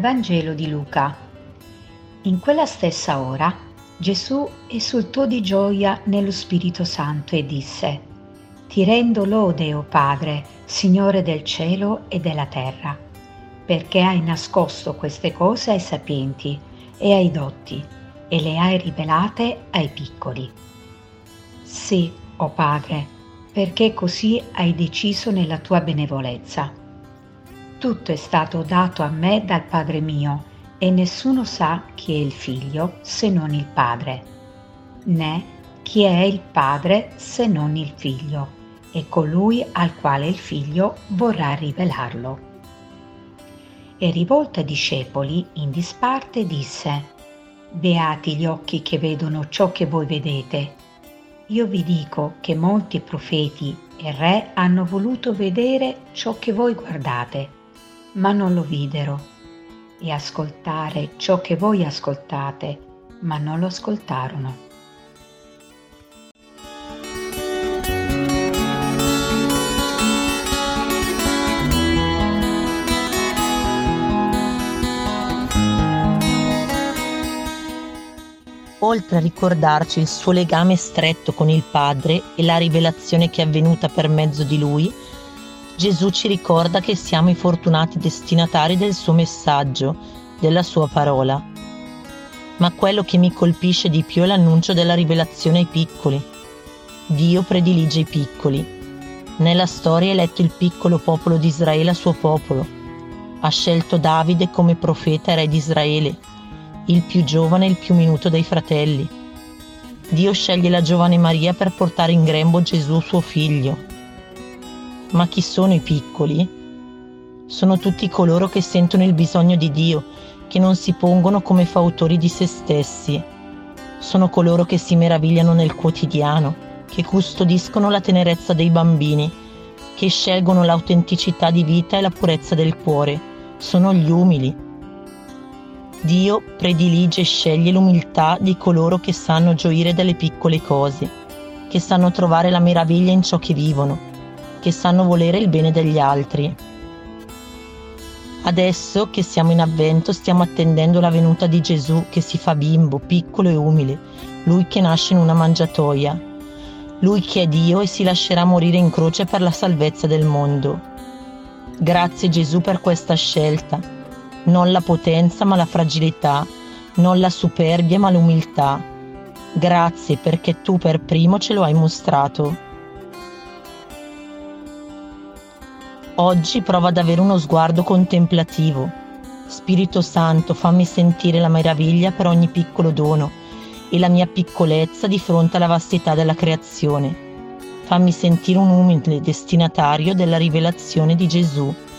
Dal Vangelo di Luca. In quella stessa ora Gesù esultò di gioia nello Spirito Santo e disse: Ti rendo lode, o Padre, Signore del cielo e della terra, perché hai nascosto queste cose ai sapienti e ai dotti e le hai rivelate ai piccoli. Sì, o Padre, perché così hai deciso nella tua benevolenza. Tutto è stato dato a me dal Padre mio, e nessuno sa chi è il Figlio se non il Padre, né chi è il Padre se non il Figlio, e colui al quale il Figlio vorrà rivelarlo. E rivolto ai discepoli in disparte disse: Beati gli occhi che vedono ciò che voi vedete. Io vi dico che molti profeti e re hanno voluto vedere ciò che voi guardate, ma non lo videro, e ascoltare ciò che voi ascoltate, ma non lo ascoltarono. Oltre a ricordarci il suo legame stretto con il Padre e la rivelazione che è avvenuta per mezzo di Lui, Gesù ci ricorda che siamo i fortunati destinatari del suo messaggio, della sua parola. Ma quello che mi colpisce di più è l'annuncio della rivelazione ai piccoli. Dio predilige i piccoli. Nella storia ha eletto il piccolo popolo di Israele a suo popolo. Ha scelto Davide come profeta e re di Israele, il più giovane e il più minuto dei fratelli. Dio sceglie la giovane Maria per portare in grembo Gesù suo figlio. Ma chi sono i piccoli? Sono tutti coloro che sentono il bisogno di Dio, che non si pongono come fautori di se stessi. Sono coloro che si meravigliano nel quotidiano, che custodiscono la tenerezza dei bambini, che scelgono l'autenticità di vita e la purezza del cuore. Sono gli umili. Dio predilige e sceglie l'umiltà di coloro che sanno gioire delle piccole cose, che sanno trovare la meraviglia in ciò che vivono, che sanno volere il bene degli altri. Adesso che siamo in Avvento stiamo attendendo la venuta di Gesù che si fa bimbo, piccolo e umile, Lui che nasce in una mangiatoia, Lui che è Dio e si lascerà morire in croce per la salvezza del mondo. Grazie Gesù per questa scelta, non la potenza ma la fragilità, non la superbia ma l'umiltà. Grazie perché tu per primo ce lo hai mostrato. Oggi provo ad avere uno sguardo contemplativo. Spirito Santo, fammi sentire la meraviglia per ogni piccolo dono e la mia piccolezza di fronte alla vastità della creazione. Fammi sentire un umile destinatario della rivelazione di Gesù.